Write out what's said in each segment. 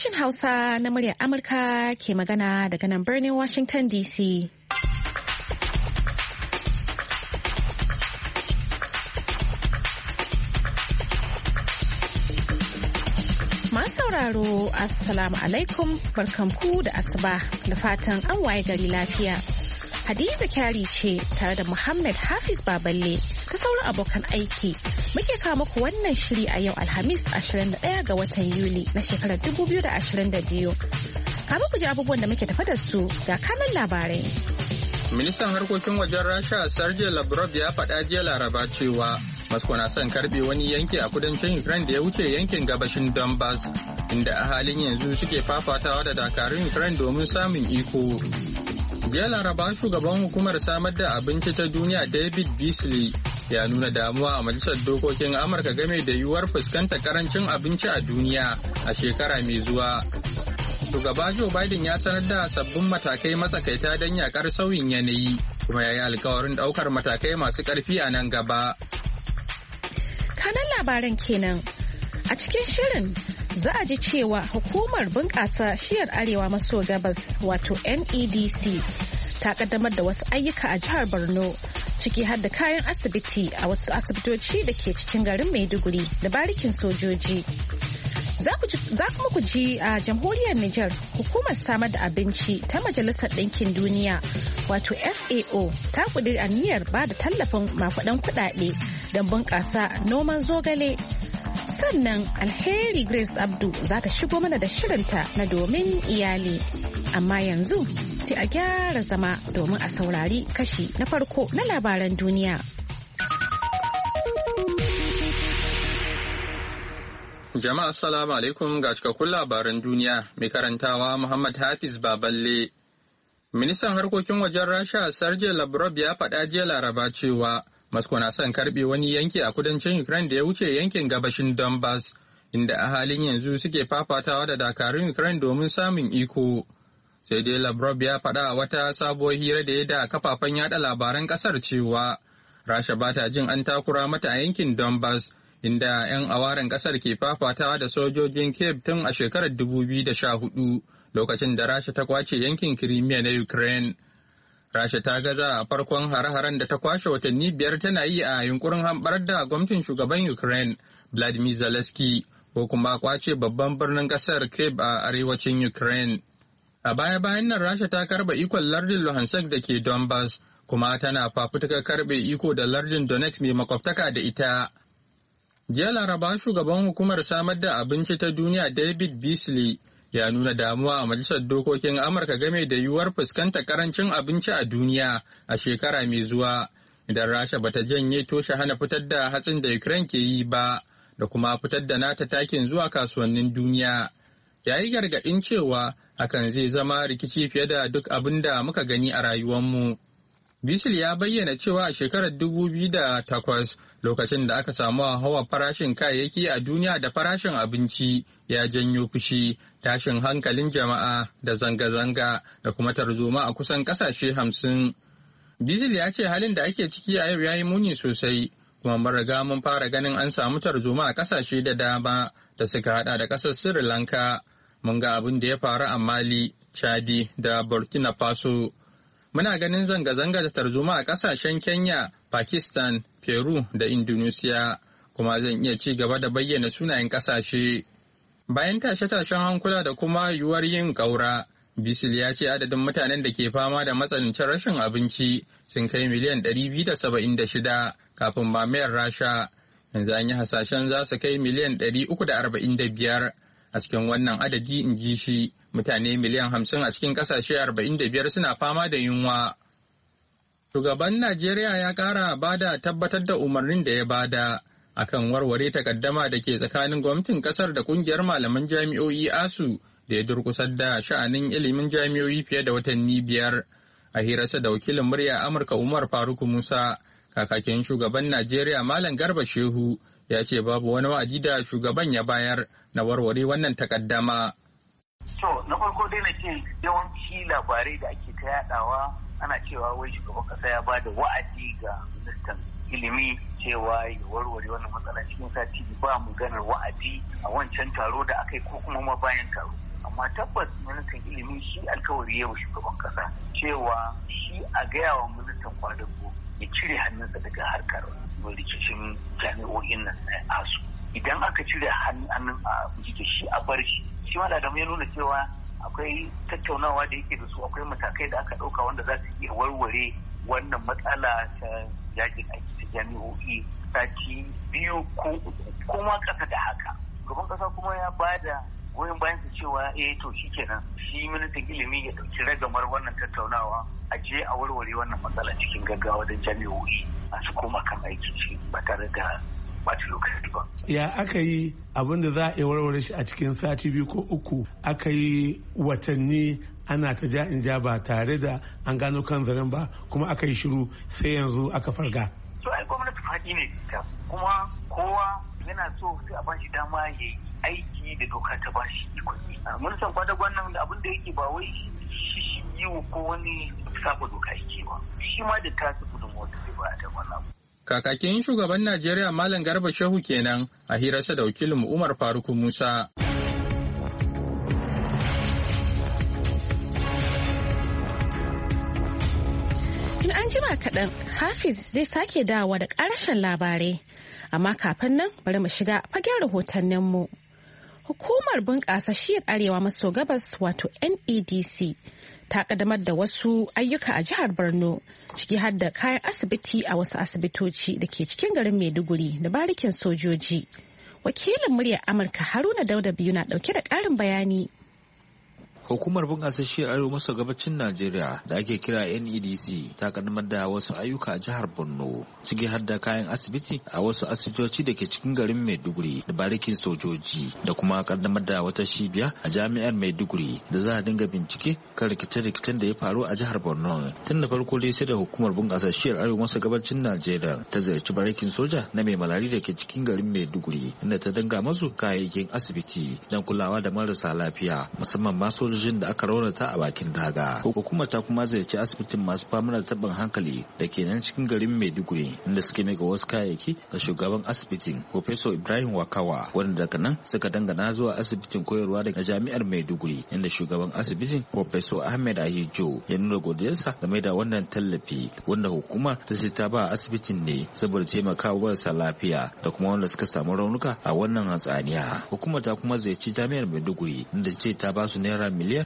Sashen Hausa na muryar Amurka ke magana daga nan birnin Washington DC. Masu sauraro, Assalamu alaikum, barkanku da asuba da fatan an waye gari lafiya. Hadiza Kyari ce tare da Muhammad Hafiz Baballe ta sauran abokan aiki. Muke kawo muku wannan shiri a yau Alhamis 21 ga watan Yuli na shekarar 2022. Kafin ku ji abubuwan da muke tafa da su ga kanan labarai. Ministan harkokin wajen Rasha Sergei Lavrov ya faɗa jiya Laraba cewa Moscow na son karɓe wani yanki a kudancin Ukraine da ya wuce yankin gabashin Donbass, inda a halin yanzu suke fafatawa da dakarun Ukraine domin samun iko. Jiya Laraba shugaban hukumar samar da abinci ta duniya David Beasley ya nuna damuwa a majalisar dokokin Amurka game da yiwuwar fuskantar karancin abinci a duniya a shekara mai zuwa. Shugaba Joe Biden ya sanar da sabbin matakai matsakaita don yakar sauyin yanayi kuma ya yi alkawarin daukar matakai masu karfi a nan gaba. Kanan labaran kenan a cikin shirin za a ji cewa hukumar bunƙasa shiyar arewa maso gabas wato NEDC ta kaddamar da wasu ayyuka a jihar Borno ciki har da kayan asibiti a wasu asibitoci da ke cikin garin Maiduguri da barikin sojoji. Za kuma ku ji a jamhuriyar Nijar hukumar samar da abinci ta Majalisar Ɗinkin Duniya wato FAO ta ƙudiri aniyar ba da tallafin makudan kuɗaɗe don bunƙasa noman zogale. Sannan Alheri Grace Abdu za ta shigo mana da shirinta na domin iyali. Amma yanzu sai a gyara zama domin a saurari kashi na farko na labaran duniya. Jama'a assalamu alaikum ga cikakkun labaran duniya mai karantawa Muhammad Hafiz Baballe. Ministan harkokin wajen Rasha Sergei Lavrov ya faɗa jiya Laraba cewa Moscow na son karɓe wani yanki a kudancin Ukraine da ya wuce yankin gabashin Donbass, inda a halin yanzu suke fafatawa da dakarun Ukraine domin samun iko. Sai dai Lavrov ya faɗa a wata sabuwar hira da ya da kafafen yada labaran ƙasar cewa Rasha ba ta jin an takura mata a yankin Donbass, inda 'yan awaren ƙasar ke fafatawa da sojojin Kiev tun a shekarar 2014 lokacin da Rasha ta kwace yankin Crimea na Ukraine. Rasha ta gaza a farkon hare-haren da ta kwashe watanni 5 tana yi a yunkurin hamɓarar da gwamnatin shugaban Ukraine, Vladimir Zelensky, ko kuma kwace babban birnin ƙasar Kyiv a arewacin Ukraine. A baya-bayan nan Rasha ta karɓe ikon lardin Luhansk da ke Donbass, kuma tana fafutukar karɓe iko da lardin Donetsk mai makwabtaka da ita. Jiya Laraba shugaban hukumar samar da abinci ta duniya David Beasley ya nuna damuwa a majalisar dokokin Amurka game da yiwuwar fuskantar karancin abinci a duniya a shekara mai zuwa idan Rasha bata janye toshe hana fitar da hatsin da Ukraine ke yi ba da kuma fitar da nata takin zuwa kasuwannin duniya. Ya yi gargaɗin cewa hakan zai zama rikici fiye da duk abin da muka gani a rayuwarmu. Bisil ya bayyana cewa a shekarar 2008 lokacin da aka samu hawa farashin kayayyaki a duniya da farashin abinci ya janyo fushi, tashin hankalin jama'a da zanga-zanga da kuma tarzoma a kusan kasashe 50. Bisil ya ce halin da ake ciki a yau ya yi muni sosai, kuma mun riga mun fara ganin an samu tarzoma a kasashe da dama da suka hada da kasar Sri Lanka. Mun ga abin da ya faru a Mali, Chadi da Burkina Faso. Muna ganin zanga-zanga da tarzoma a kasashen Kenya, Pakistan, Peru da Indonesia, kuma zan iya ci gaba da bayyana sunayen kasashe. Bayan tashe-tashen hankula da kuma yiwuwar yin ƙaura, Bisil ya ce adadin mutanen da ke fama da matsanancin rashin abinci sun kai miliyan 276 kafin mamayar Rasha. Yanzu an yi hasashen za su kai miliyan 345 a cikin wannan adadi, in ji shi. Mutane miliyan 50 a cikin kasashe 45 suna fama da yunwa. Shugaban Najeriya ya ƙara bada tabbatar da umarnin da ya bada akan warware takaddama da ke tsakanin gwamnatin kasar da kungiyar malaman jami'o'i ASU da ya durkusar da sha'anin ilimin jami'o'i fiye da watanni 5. A hirarsa da wakilin murya Amurka Umar Faruk Musa, kakakin shugaban Najeriya Malam Garba Shehu ya ce babu wani wa'adi da shugaban ya bayar na warware wannan takaddama. To, na farko dai na ce yawanci labarai da ake ta yadawa ana cewa wai shugaban kasa ya ba da wa'adi ga ministan ilimi cewa ya warware wannan matsala cikin sati ba maganar wa'adi a wancan taro da aka yi ko kuma ma bayan taro. amma tabbas ministan ilimi shi alkawari yau shugaban kasa cewa shi a gaya wa ministan kwadago ya cire hannunsa daga harkar rikicin jami'o'in nan na asu. Idan aka cire hannun a jike shi a bar shi ma da ya nuna cewa akwai tattaunawa da yake da su, akwai matakai da aka ɗauka wanda za su iya warware wannan matsala ta yakin aiki ta jami'o'i sati 2 ko 3 ko ma ƙasa da haka. Gaban ƙasa kuma ya bada goyon bayan su cewa to shikenan shi ministan ilimi ya ɗauki ragamar wannan tattaunawa a je a warware wannan matsala cikin gaggawa don jami'o'i masu koma kan aiki ba tare da bata lokaci ba. Ya aka yi abin da za a yi warware shi a cikin sati 2 ko 3 aka yi watanni ana ta ja in ja ba tare da an gano kan zaren ba kuma aka yi shiru sai yanzu aka farga. To ai gwamnati faɗi ne ta kuma kowa yana so sai a bashi dama ya yi aiki da doka ta bashi ikon. Mun san kwadagon nan abin da yake ba wai shi yi ko wani saba doka yake ba. Shi ma da tasu gudunmuwa da zai ba da wannan. Kakakin shugaban Najeriya Malam Garba Shehu kenan a hirarsa da wakilin Umar Faruk Musa. In an jima kaɗan, Hafiz zai sake dawowa da ƙarashin labarai. Amma kafin nan bari mu shiga fagen rahotanninmu. Hukumar bunƙasa shiyar Arewa maso gabas wato NEDC ta kaddamar da wasu ayyuka a jihar Borno ciki har da kayan asibiti a wasu asibitoci da ke cikin garin Maiduguri da barikin sojoji. Wakilin muryar Amurka Haruna Dauda biyu na dauke da ƙarin bayani. Hukumar bunƙasa shiyar Arewa maso gabacin Najeriya da ake kira NEDC ta kaddamar da wasu ayyuka a jihar Borno ciki har da kayan asibiti a wasu asibitoci da ke cikin garin Maiduguri da barikin sojoji da kuma kaddamar da wata cibiya a jami'ar Maiduguri da za a dinga bincike kan rikice-rikicen da ya faru a jihar Borno. Tun da farko dai sai da hukumar bunƙasa shiyar Arewa maso gabacin Najeriya ta ziyarci barikin soja na mai malari da ke cikin garin Maiduguri inda ta dinga masu kayayyakin asibiti don kulawa da marasa lafiya musamman ma sojojin da aka raunata a bakin daga. Hukumar ta kuma ziyarci asibitin masu fama da taɓin hankali da ke nan cikin garin Maiduguri inda suke mika wasu kayayyaki ga shugaban asibitin Professor Ibrahim Wakawa wanda daga nan suka dangana zuwa asibitin koyarwa daga jami'ar Maiduguri inda shugaban asibitin Professor Ahmed Ahijo ya nuna godiyarsa game da wannan tallafi wanda hukumar ta ce ta ba asibitin ne saboda taimakawa marasa lafiya da kuma wanda suka samu raunuka a wannan hatsaniya. Hukumar ta kuma ziyarci jami'ar Maiduguri inda ce ta ba su naira miliyan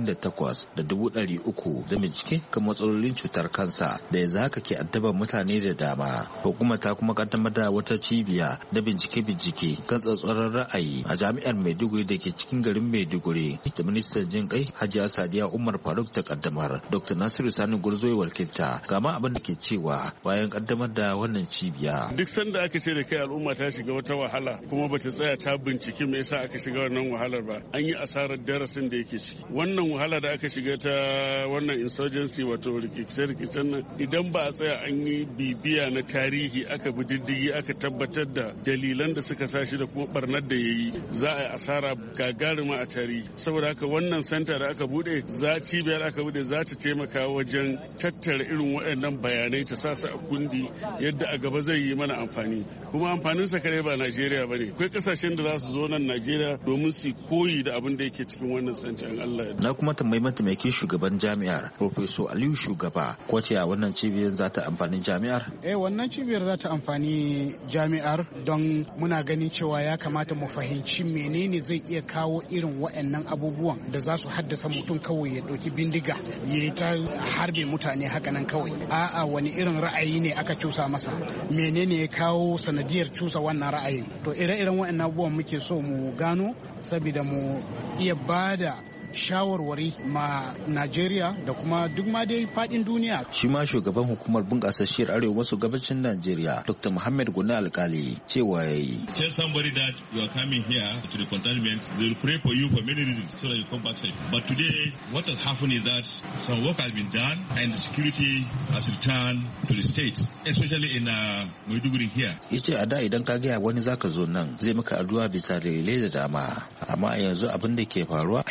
48,300 da bincike kan matsalolin cutar kansa da yanzu haka ke addaban mutane da dama. Hukumar ta kuma kaddamar da wata cibiya da bincike kan tsatsoron ra'ayi a jami'ar Maiduguri da ke cikin garin Maiduguri da ministan jin kai Hajiya Sadiya Umar Faruk ta kaddamar. Dr. Nasiru Sani Gurzoyi wakilta gama abin da ke cewa bayan kaddamar da wannan cibiya. Duk sanda aka ce da kai al'umma ta shiga wata wahala kuma bata tsaya ta bincike me yasa aka shiga wannan wahalar ba, an yi asarar darasin da yake ciki. Wannan wahala da aka shiga ta wannan insurgency wato rikice-rikicen nan idan ba a tsaya an yi bibiya na tarihi aka bi diddigi aka tabbatar da dalilan da suka sa shi da kuma barnar da ya yi, za a yi asara gagarima a tarihi. Saboda haka wannan santa da aka bude cibiyar aka bude za ta taimaka wajen tattara irin waɗannan bayanai ta sa su a kundi yadda a gaba zai yi mana amfani. Kuma amfanin sa kare ba Najeriya bane. Akwai kasashen da za su zo nan Najeriya domin su koyi da abin da yake cikin wannan santa in Allah ya. Na kuma tambayi mataimakin shugaban jami'ar Professor Aliyu Shugaba ko ce a wannan cibiyar za ta amfani jami'ar? Wannan cibiyar za ta amfani jami'ar don muna ganin cewa ya kamata mu fahimci menene zai iya kawo irin waɗannan abubuwan da za su haddasa mutum kawai ya ɗauki bindiga ya yi ta harbe mutane hakanan kawai. A'a wani irin ra'ayi ne aka cusa masa, menene ya kawo sanadiyar cusa wannan ra'ayin. To ire-iren waɗannan abubuwan muke so mu gano saboda mu iya bada shawarwari ma Najeriya da kuma duk ma dai fadin duniya. Shi ma shugaban hukumar bunƙasa shiyar Arewa maso gabacin Najeriya Dr. Muhammad Guna Alkali cewa yayi. Tell somebody that you are coming here to the containment, they will pray for you for many reasons so that you come back safe. But today what has happened is that some work has been done and the security has returned to the states, especially in Maiduguri here. Yace a da idan ka gaya wani zaka zo nan zai maka addu'a bisa dalilai da dama, amma yanzu abin da ke faruwa an yi wasu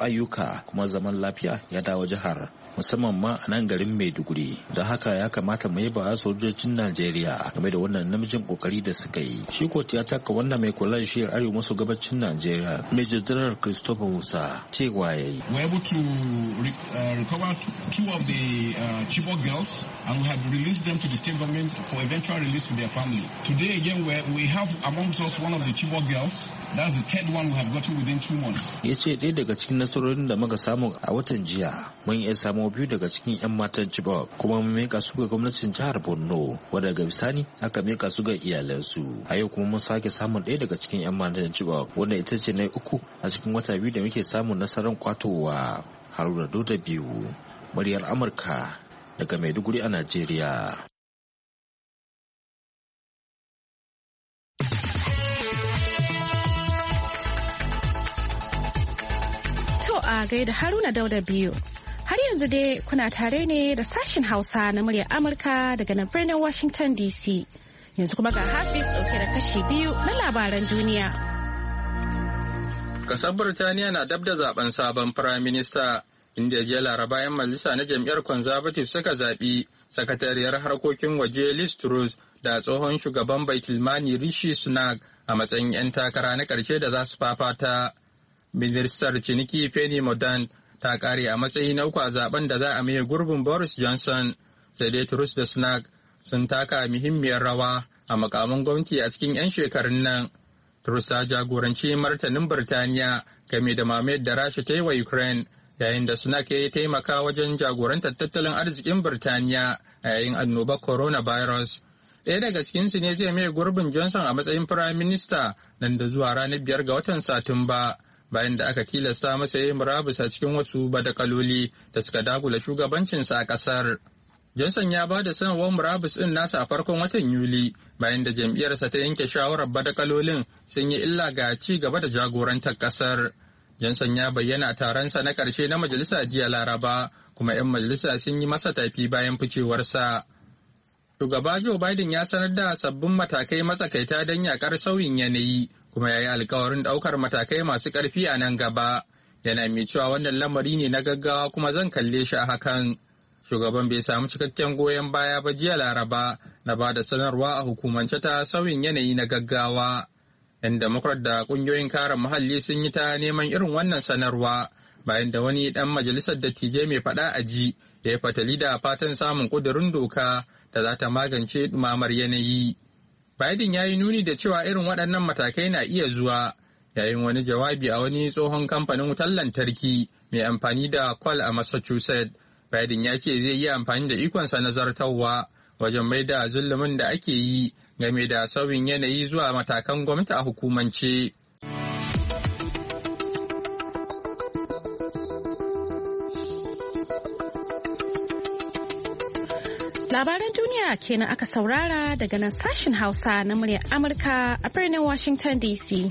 ayyuka kuma zaman lafiya ya dawo jihar, musamman ma a nan garin Maiduguri. Don haka ya kamata mu yaba sojojin Najeriya game da wannan namijin kokari da suka yi. Shi ko ya taka wannan mai kula da shiyar arewa maso gabacin Najeriya, Major General Christopher Musa, cewa yayi. We're able to recover 2 of the Chibok girls, and we have released them to the state government for eventual release to their family. Today again, we have amongst us one of the Chibok girls. That's the 3rd one we have gotten within 2 months. Ya ce ɗaya daga cikin nasarorin da muka samu a watan jiya, mun iya samu 2 daga cikin 'yan matan Chibok, kuma mun mika su ga gwamnatin jihar Borno, wadda daga bisani aka mika su ga iyalansu. A yau kuma mun sake samun 1 daga cikin 'yan matan Chibok, wanda ita ce na 3 a cikin wata 2 da muke samun nasarar kwatowa. Haruna Dauda biyu, muryar Amurka daga Maiduguri a Najeriya. A gaida Haruna Dauda biyu. Har yanzu dai kuna tare ne da sashen Hausa na muryar Amurka daga nan birnin Washington DC. Yanzu kuma ga Hafiz ɗauke da kashi 2 na labaran duniya. Kasar Birtaniya na dab da zaben sabon firaminista, inda jiya Laraba 'yan majalisa na jam'iyyar Conservative suka zaɓi sakatariyar harkokin waje Liz Truss da tsohon shugaban Baitulmali Rishi Sunak a matsayin 'yan takara na ƙarshe da za su fafata. Ministar ciniki Penny Mordaunt ta kare a matsayi na 3 a zaben da za a maye gurbin Boris Johnson, sai dai Truss da Sunak sun taka muhimmiyar rawa a makaman gwamnati a cikin 'yan shekarun nan. Truss ta jagoranci martanin Birtaniya game da mamayar da Rasha ta yi wa Ukraine, yayin da Sunak ya taimaka wajen jagorantar tattalin arzikin Birtaniya a yayin annobar coronavirus. Ɗaya daga cikinsu ne zai maye gurbin Johnson a matsayin Firayim Minista nan da zuwa ranar 5 ga watan Satumba. Bayan da aka tilasta masa yin murabus a cikin wasu badakaloli da suka dagula shugabancinsa a ƙasar. Johnson ya ba da sanarwar murabus ɗin nasa a farkon watan Yuli, bayan da jam'iyyarsa ta yanke shawarar badakalolin sun yi illa ga ci gaba da jagorantar ƙasar. Johnson ya bayyana a taronsa na ƙarshe na majalisa jiya Laraba, kuma 'yan majalisa sun yi masa tafi bayan ficewarsa. Shugaba Joe Biden ya sanar da sabbin matakai matsakaita don yakar sauyin yanayi, kuma ya yi alkawarin ɗaukar matakai masu ƙarfi a nan gaba. Yana mai cewa wannan lamari ne na gaggawa kuma zan kalle shi a hakan. Shugaban bai samu cikakken goyon baya ba jiya Laraba na ba da sanarwa a hukumance ta sauyin yanayi na gaggawa. 'Yan Democrat da ƙungiyoyin kare muhalli sun yi ta neman irin wannan sanarwa bayan da wani ɗan majalisar dattijai mai faɗa a ji ya yi fatali da fatan samun ƙudurin doka da za ta magance ɗumamar yanayi. Biden ya yi nuni da cewa irin waɗannan matakai na iya zuwa yayin wani jawabi a wani tsohon kamfanin wutar lantarki mai amfani da kwal a Massachusetts. Biden ya ce zai yi amfani da ikonsa na zartarwa wajen mai da zulumin da ake yi game da sauyin yanayi zuwa matakan gwamnati a hukumance. Labaran duniya kenan aka saurara daga nan sashen Hausa na muryar Amurka a birnin Washington DC.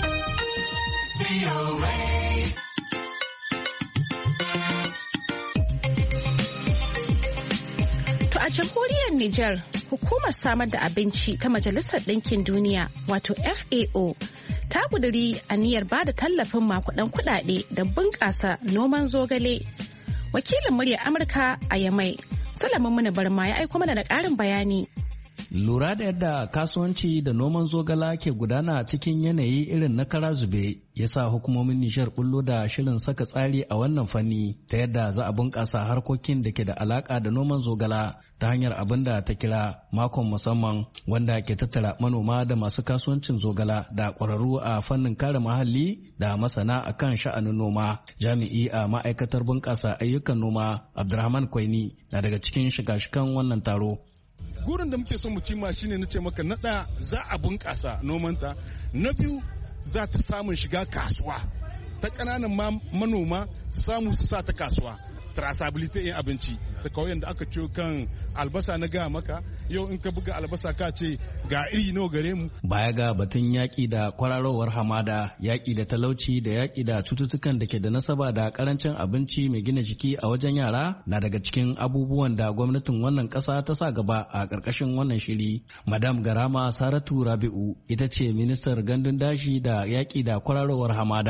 To a jamhuriyar Nijar, hukumar samar da abinci ta Majalisar Ɗinkin Duniya wato FAO ta ƙudiri aniyar ba da tallafin makudan kuɗaɗe da bunƙasa noman zogale. Wakilin muryar Amurka a Yamai, Salamin Muna Barma ya aiko mana da ƙarin bayani. Lura da yadda kasuwanci da noman zogala ke gudana cikin yanayi irin na kara zube ya sa hukumomin Nijar bullo da shirin saka tsari a wannan fanni ta yadda za a bunƙasa harkokin da ke da alaƙa da noman zogala ta hanyar abin da ta kira makon musamman wanda ke tattara manoma da masu kasuwancin zogala da ƙwararru a fannin kare muhalli da masana a kan sha'anin noma. Jami'i a ma'aikatar bunƙasa ayyukan noma Abdulrahman Kwaini na daga cikin shiga-shikan wannan taro. Gurin da muke son mu cimma shine na ce maka, na ɗaya za a bunƙasa nomanta, na biyu za ta samun shiga kasuwa ta ƙananan manoma samu su sa ta kasuwa, traceability in abinci ta kauyen da aka ciyo kan albasa na gaya maka yau in ka buga albasa ka ce ga iri nawa gare mu. Baya ga batun yaƙi da kwararowar hamada, yaƙi da talauci da yaƙi da cututtukan da ke da nasaba da karancin abinci mai gina jiki a wajen yara na daga cikin abubuwan da gwamnatin wannan ƙasa ta sa gaba a ƙarƙashin wannan shiri. Madam Garama Saratu Rabi'u ita ce ministar gandun dashi da yaƙi da kwararowar hamada.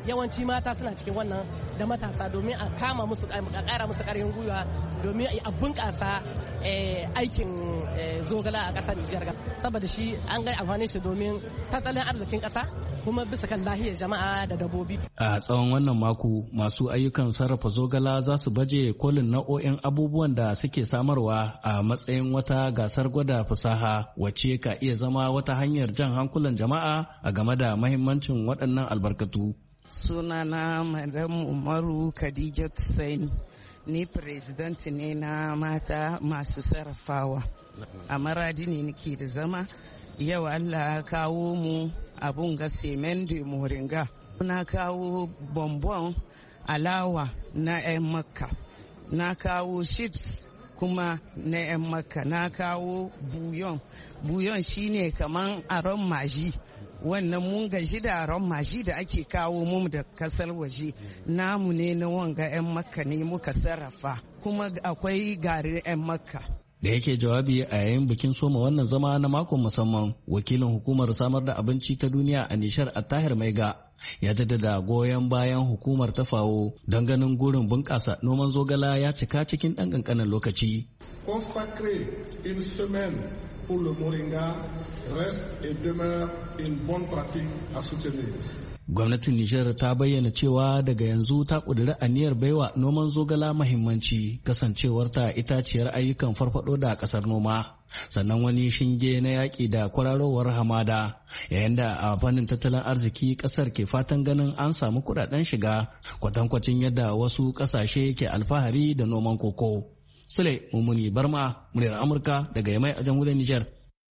yawanci mata suna cikin wannan da matasa domin a kama musu a ƙara musu ƙarfin gwiwa domin a bunƙasa aikin zogala a ƙasar Nijar saboda shi an ga amfani shi domin tattalin arzikin ƙasa kuma bisa kan lahiyar jama'a da dabbobi. A tsawon wannan mako masu ayyukan sarrafa zogala za su baje kolin nau'o'in abubuwan da suke samarwa a matsayin wata gasar gwada fasaha wacce ka iya zama wata hanyar jan hankulan jama'a a game da mahimmancin waɗannan albarkatu. Sunana Madam Umaru Khadija Saini, ni president ne na mata masu sarrafawa. A Maradi ne nake da zama, yau Allah ya kawo mu abun ga semen de moringa. Na kawo bonbon alawa na 'yan makka, na kawo chips kuma na 'yan makka, na kawo buyon shine kaman aron maji. Wannan mun gaji da aron maji da ake kawo mu da kasar waje, namu ne na wanga 'yan makka ne muka sarrafa, kuma akwai garin 'yan makka. Da yake jawabi a yayin bikin soma wannan zama na makon musamman, wakilin hukumar samar da abinci ta duniya a Nishar Attahir Maiga ya jaddada goyon bayan hukumar ta FAO don ganin gurin bunƙasa noman zogala ya cika cikin ɗan ƙanƙanin lokaci. Consacrer une semaine pour le moringa reste et demeure une bonne pratique à soutenir. Gwamnatin Nijar ta bayyana cewa daga yanzu ta ƙudiri aniyar baiwa noman zogala mahimmanci kasancewarta itaciyar ayyukan farfado da ƙasar noma. Sannan wani shinge na yaƙi da kwararowar hamada, yayin da a fannin tattalin arziki ƙasar ke fatan ganin an samu kuɗaɗen shiga kwatankwacin yadda wasu ƙasashe ke alfahari da noman koko. Sule Mumuni Barma, muryar Amurka daga Yamai a jamhuriyar Nijar.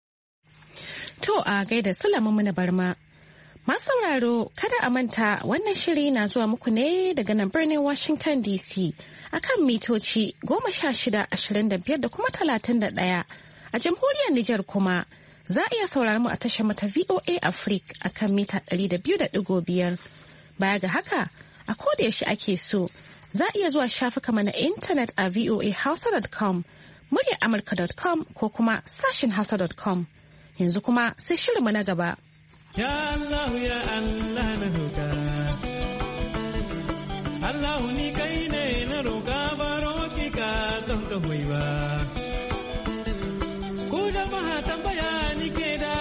To a gaida Sule Mumuni Barma. Masu sauraro kada a manta wannan shiri na zuwa muku ne daga nan birnin Washington DC akan mitoci 1625 da kuma 31 a jamhuriyar Nijar kuma za a iya sauraron mu a tashar mata VOA Africa akan mita 200.5. Baya ga haka a koda yaushe ake so za a iya zuwa shafuka mana intanet a voahausa.com, muryaramurka.com ko kuma sashin hausa.com. Yanzu kuma sai shirinmu na gaba. Ya Allah ya Allah na roƙa, Allah ni kai ne na roƙa baro ki ka don ka hoyi ba. Ku jama'a tambaya ni ke da,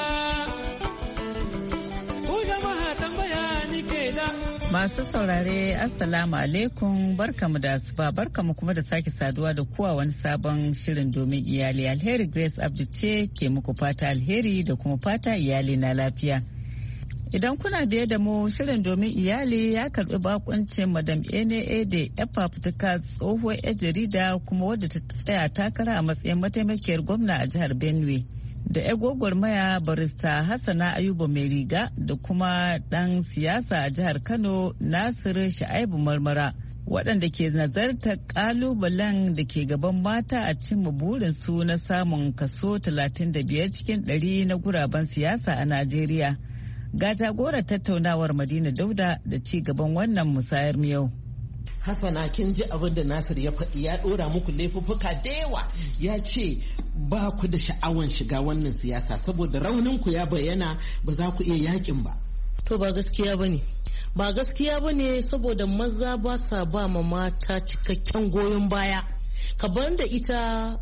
ku jama'a tambaya ni ke da. Masu saurare Assalamu alaikum, barkamu da asuba, barkamu kuma da sake saduwa da kuwa wani sabon shirin domin iyali. Alheri Grace Abdi ce ke muku fata alheri da kuma fata iyali na lafiya. Idan kuna biye da mu shirin domin iyali ya karbi bakuncin Madam Ene Ede ya fafutuka tsohuwar 'yar jarida kuma wadda ta tsaya takara a matsayin mataimakiyar gwamna a jihar Benue. Da 'yar gwagwarmaya barista Hassana Ayuba mai riga da kuma dan siyasa a jihar Kano Nasiru Sha'ibu Marmara, waɗanda ke nazartar ƙalubalen da ke gaban mata a cimma burinsu na samun kaso 35 cikin 100 na guraben siyasa a Najeriya. Ga jagorar tattaunawar Madina Dauda da ci gaban wannan musayar yau. Hassana, kin ji abin da Nasir ya faɗi, ya ɗora muku laifuffuka da yawa, ya ce ba ku da sha'awan shiga wannan siyasa saboda rauninku ya bayyana ba za ku iya yakin ba. To ba gaskiya ba ne. Ba gaskiya ba ne saboda maza ba sa ba ma mata cikakken goyon baya. Kabar da ita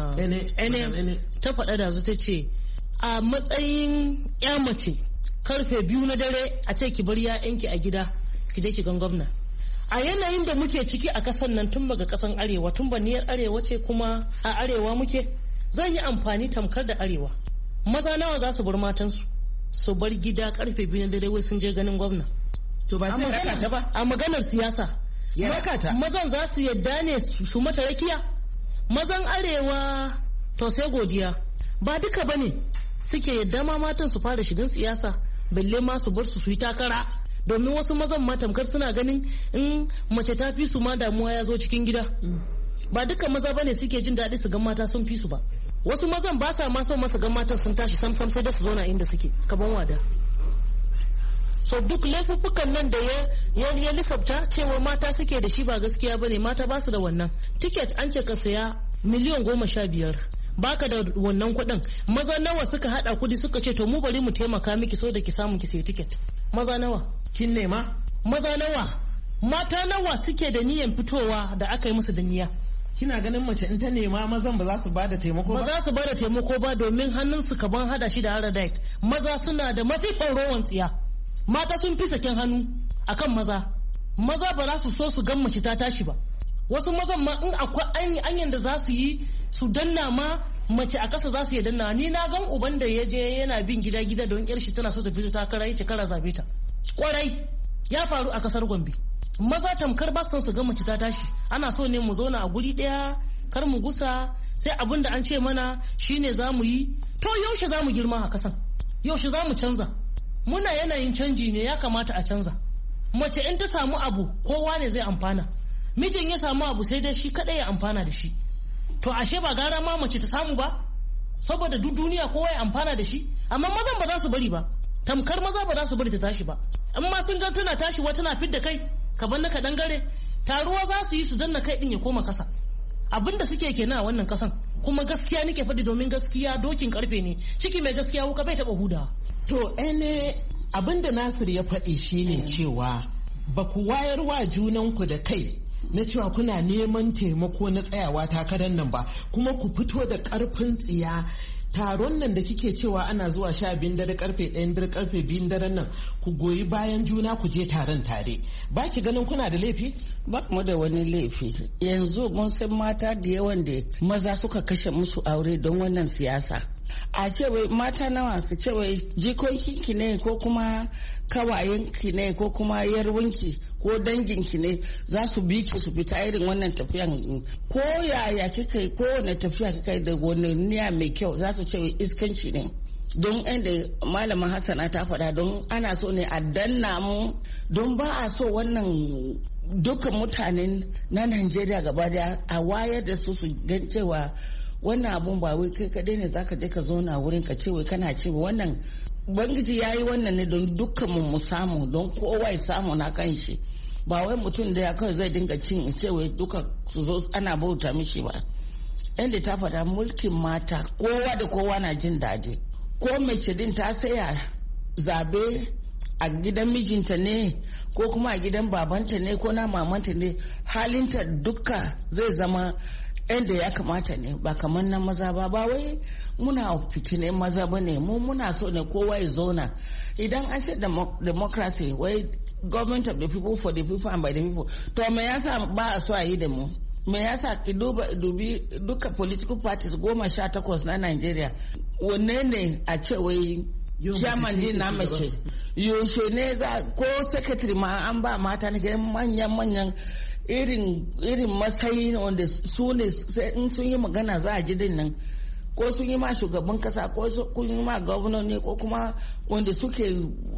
ta faɗa da ta ce a matsayin 'ya mace karfe 2 na dare a ce ki bar 'ya'yanki a gida ki je ki gan gwamna. A yanayin da muke ciki a kasan nan tun daga kasan arewa, tun baniyar arewa ce kuma a arewa muke, zan yi amfani tamkar da arewa. Maza nawa za su bar matansu su bar gida karfe 2 na dare wai sun je ganin gwamna. To ba sai raka ta ba. A maganar siyasa. Ya raka ta. Mazan za su yadda ne su mata rakiya. Mazan arewa to sai godiya. Ba duka bane suke yadda ma matan su fara shigan siyasa, balle ma su bar su yi takara. Domin wasu mazan ma tamkar suna ganin in mace ta fi su ma damuwa ya zo cikin gida. Ba duka maza bane suke jin daɗi su ga mata sun fi su ba. Wasu mazan ba sa ma son masa ga matan sun tashi sam sai da su zauna inda suke kaman wada. So duk laifuffukan nan da ya lissafta cewa mata suke da shi ba gaskiya bane, mata ba su da wannan. Ticket an ce ka saya miliyan 15. Baka da wannan kuɗin. Maza nawa suka hada kudi suka ce to mu bari mu taimaka miki so da ki samu ki sayi ticket. Maza nawa? Kin nema? maza nawa mata nawa suke da niyan fitowa da aka yi musu da niyya. Kina ganin mace in ta nema mazan ba za su bada taimako ba? Ba za su bada taimako ba domin hannun su kaban hada shi da Haradite. Maza suna da masifan rowan tsiya. Mata sun fi sakin hannu akan maza. Maza ba za su so su gan mace ta tashi ba. Wasu mazan ma in akwai anyan da za su yi su danna ma mace a kasa za su yi danna. Ni na gan uban da ya je yana bin gida don yar shi tana so ta fito takara yace kara zabe ta. Kwarai ya faru a kasar Gombe. Maza tamkar ba su ga mace ta tashi. Ana so ne mu zauna a guri daya kar mu gusa sai abin da an ce mana shine za mu yi. To yaushe za mu girma a kasan? Yaushe za mu canza? Muna yanayin canji ne ya kamata a canza. Mace in ta samu abu kowa ne zai amfana. Mijin ya samu abu sai dai shi kadai ya amfana da shi. To ashe ba gara ma mace ta samu ba? Saboda duk duniya kowa ya amfana da shi. Amma mazan ba za su bari ba. Tamkar maza ba za su bari ta tashi ba. Amma sun ga tana tashi wata na fidda kai. Kaban na kaɗan gare taruwa za su yi su danna kai ɗin ya koma kasa abinda suke kenan a wannan kasan kuma gaskiya nake faɗi domin gaskiya dokin karfe ne ciki mai gaskiya wuka bai taɓa hudawa. To abinda Nasir ya faɗi shine cewa ba ku wayarwa junanku da kai na cewa kuna neman taimako na tsayawa takarar nan ba kuma ku fito da ƙarfin tsiya. Taron nan da kike cewa ana zuwa 12 dare karfe 1 dare karfe 2 daren nan ku goyi bayan juna ku je taron tare ba ki ganin kuna da laifi? Ba mu da wani laifi yanzu mun san mata da yawan da maza suka kashe musu aure don wannan siyasa a cewa mata nawa ka cewa jikokinki ne ko kuma kawayenki ne ko kuma yarwunki ko danginki ne za su bi ki su fita irin wannan tafiyan ko yaya kika yi ko wani tafiya kika yi da wani niyya mai kyau za su ce iskanci ne don inda malama Hassana ta faɗa don ana so ne a danna mu don ba a so wannan dukkan mutanen na Najeriya gaba daya a wayar da su gan cewa wannan abun ba wai kai kadai ne zaka je ka zo na wurin ka ce wai kana ce wannan Ubangiji ya yi wannan ne don dukkan mu samu don kowa ya samu na kan shi ba wai mutum da ya kawai zai dinga cin cewa duka su zo ana bauta mishi ba. Inda ta faɗa mulkin mata kowa da kowa na jin daɗi ko mace din ta saya zabe a gidan mijinta ne ko kuma a gidan babanta ne ko na mamanta ne halinta duka zai zama yadda ya kamata ne ba kamar na maza ba wai muna fitine maza ba ne mu muna so ne kowa ya zauna idan an ce democracy wai government of the people for the people and by the people to me yasa ba a so a yi da mu me yasa ki dubi duka political parties 18 na Nigeria wanne ne a ce wai chairman din na mace yaushe ne ko secretary ma an ba mata ne manyan irin matsayi wanda su ne in sun yi magana za a ji din nan ko sun yi ma shugaban kasa ko sun yi ma gwamnati ne ko kuma wanda suke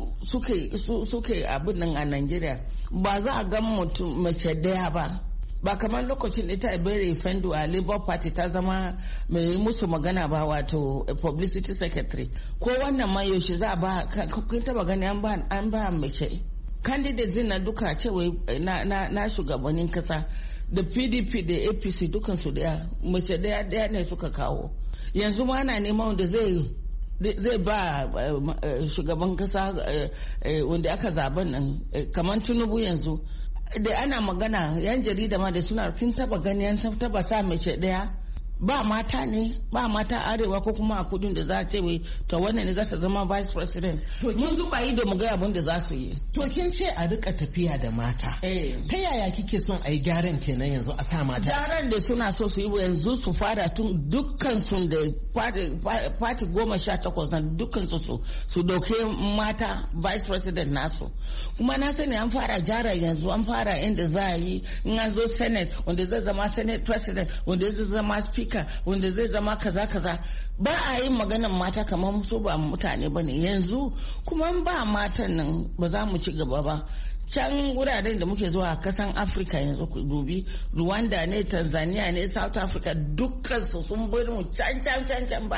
abin nan a Najeriya ba za a gan mutum mace daya ba kamar lokacin da ta Ebere Fendu a Labour Party ta zama mai musu magana ba wato publicity secretary ko wannan ma yaushe za a ba kun taba gani an ba mace candidates na duka cewa na shugabannin kasa da PDP da APC dukansu daya mace daya ne suka kawo yanzu ma ana neman wanda zai ba shugaban kasa wanda aka zaben nan kamar Tinubu yanzu da ana magana yan jarida ma da suna kin taba gani yan taba sa mace daya ba mata ne ba mata arewa ko kuma a kudin da za a ce wai to wannan ne za ta zama vice president mun zuba yi da mu ga abin da za su yi to kin ce a rika tafiya da mata ta yaya kike son a yi gyaran kenan yanzu a sa mata gyaran da suna so su yi yanzu su fara tun dukkan su da party 18 na dukkan su dauke mata vice president nasu kuma na sani an fara gyara yanzu an fara inda za a yi in an zo senate wanda zai zama senate president wanda zai zama speaker wanda zai zama kaza ba a yin maganan mata kamar su ba mutane ba ne yanzu kuma ba matan nan ba za mu ci gaba ba can wuraren da muke zuwa kasan Afirka yanzu ku dubi Rwanda ne Tanzania ne South Africa dukkan su sun bar mu can baya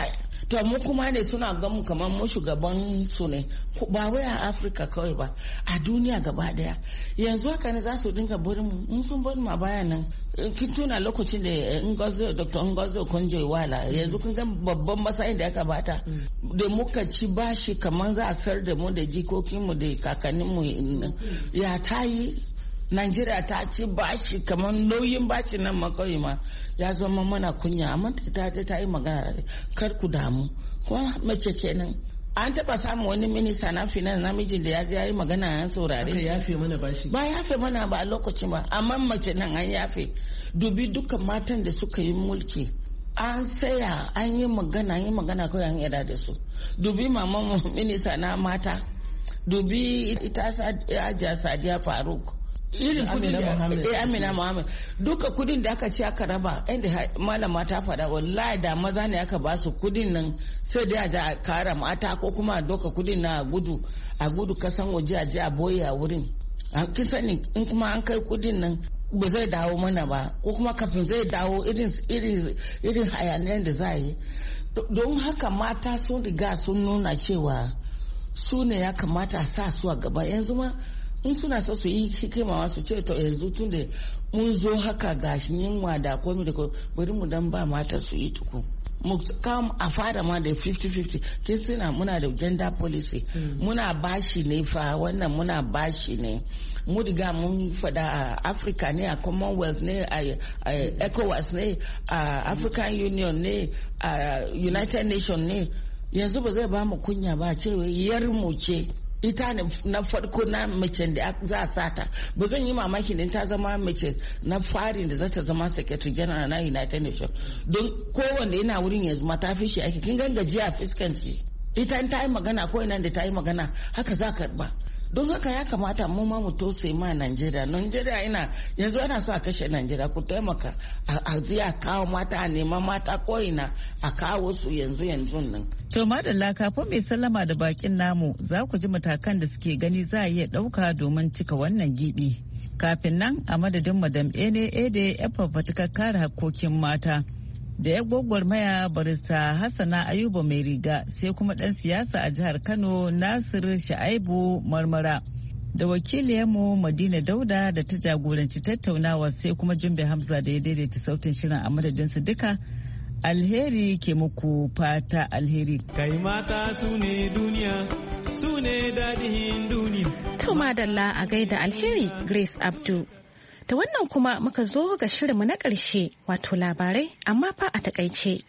to mu kuma ne suna gamu kamar mu shugaban su ne, ba wai a Afirka kawai ba, a duniya gaba daya. Yanzu haka ne za su dinga barin mu, mun sun bar mu a baya nan. Kin tuna lokacin da Dr. Ngozi Okonjo-Iweala yanzu kun ga babban matsayin da aka bata da muka ci bashi kamar za a sayar da mu da jikokinmu da kakanninmu ya ta yi. Najeriya ta ci bashi kamar nauyin bashi nan makawai ma ya zama mana kunya, amma ta yi magana kar ku damu, kuma mace kenan. An taba samun wani minista na finance namijin da ya yi magana an saurare shi. Aka yafe mana bashi. Ba yafe mana ba a lokacin ba, amma mace nan an yafe. Dubi dukkan matan da suka yi mulki. An saya an yi magana kawai an yada da su. Dubi maman minista na mata. Dubi ita Hajiya Sadiya Faruk. Irin kudin da Amina Muhammad duka kudin da aka ci aka raba inda malama ta faɗa wallahi da maza ne aka ba su kudin nan sai da a kara mata ko kuma a doka kudin na a gudu kasan waje a je a boye a wurin. Kin sani in kuma an kai kudin nan ba zai dawo mana ba, ko kuma kafin zai dawo irin hayaniyar da za a yi. Don haka mata sun riga sun nuna cewa su ne ya kamata a sa su a gaba. Yanzu ma in suna so su yi hikima su ce to yanzu tun da mun zo haka gashin yunwa da komai da bari mu dan ba mata su yi tuku. Mu kam a fara ma da 50-50. Kin suna muna da gender policy. Muna bashi ne fa, wannan muna bashi ne. Mu riga mun fada a Africa ne, a Commonwealth ne, a ECOWAS ne, a African Union ne, a United Nations ne. Yanzu ba zai ba mu kunya ba cewa yar mu ce. Ita ne na farko na mace da za a sata. Ba zan yi mamaki ne ta zama mace na farin da za ta zama secretary general na United Nations. Don kowanne yana wurin yanzu ma ta fi shi aiki. Kin gan gajiya fuskanci. Ita ta yi magana ko ina da ta yi magana haka za ka ba. Don haka ya kamata mu ma mu tose ma Najeriya. Najeriya yanzu ana so a kashe Najeriya, ku taimaka a ziya kawo mata, a neman mata ko'ina a kawo su yanzu nan. To madalla, kafin mai sallama da bakin namu za ku ji matakan da suke gani za a iya ɗauka domin cika wannan gibi. Kafin nan a madadin Madam Ene Ede ya fafatukar kare hakkokin mata. Da ya gwagwarmaya barista Hassana Ayuba mai riga, sai kuma ɗan siyasa a jihar Kano Nasiru Sha'aibu Marmara, da wakiliyarmu Madina Dauda da ta jagoranci tattaunawa, sai kuma Jumbe Hamza da ya daidaita sautin shirin. A madadinsu duka, alheri ke muku fata alheri. Kai mata su ne duniya, su ne daɗin duniya. To madalla a gaida alheri Grace Abdu. Da wannan kuma muka zo ga shirinmu na ƙarshe, wato labarai amma fa a takaice.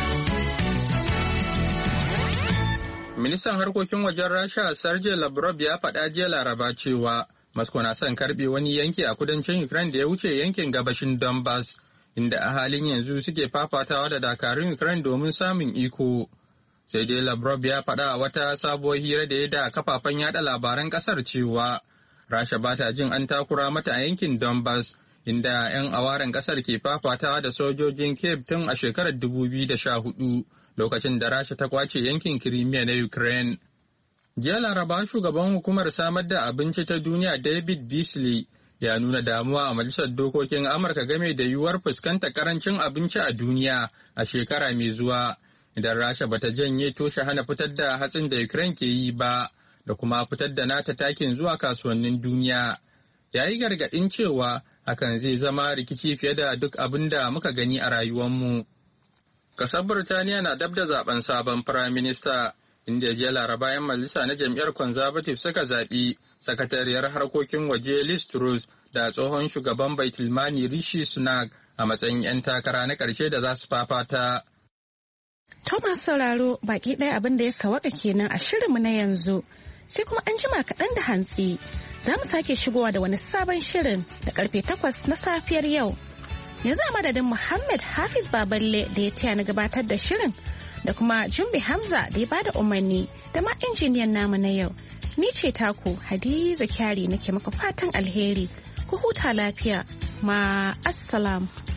Ministan harkokin wajen Rasha Sergei Lavrov ya faɗa jiya Laraba cewa Moscow na son karɓe wani yanki a kudancin Ukraine da ya wuce yankin gabashin Donbass, inda a halin yanzu suke fafatawa da dakarun Ukraine domin samun iko. Sai dai Lavrov ya faɗa a wata sabuwar hira da ya da kafafen yada labaran ƙasar cewa Rasha ba ta jin an takura mata a yankin Donbass, inda 'yan awaren kasar ke fafatawa da sojojin Kiev tun a shekarar 2014, lokacin da Rasha ta kwace yankin Crimea na Ukraine. Jiya Laraba, shugaban hukumar samar da abinci ta duniya David Beasley ya nuna damuwa a Majalisar Dokokin Amurka game da yiwuwar fuskantar karancin abinci a duniya a shekara mai zuwa, idan Rasha bata janye toshe hana fitar da hatsin da Ukraine ke yi ba, da kuma fitar da nata takin zuwa kasuwannin duniya. Ya yi gargaɗin cewa hakan zai zama rikici fiye da duk abin da muka gani a rayuwarmu. Kasar Birtaniya na dab da zaben sabon firaminista, inda jiya Laraba 'yan majalisa na jam'iyyar Conservative suka zaɓi sakatariyar harkokin waje Liz Truss da tsohon shugaban Baitulmali Rishi Sunak a matsayin 'yan takara na ƙarshe da za su fafata. Thomas sauraro, baki ɗaya abin da ya sawaka kenan a shirinmu na yanzu. Sai kuma an jima kaɗan da hantsi za mu sake shigowa da wani sabon shirin da karfe 8 na safiyar yau. Yanzu a madadin Muhammad Hafiz Baballe da ya taya na gabatar da shirin, da kuma Jumbe Hamza da ya bada umarni, da ma injiniyan namu na yau. Ni ce taku Hadiza Kyari nake maka fatan alheri. Ku huta lafiya. Ma assalamu.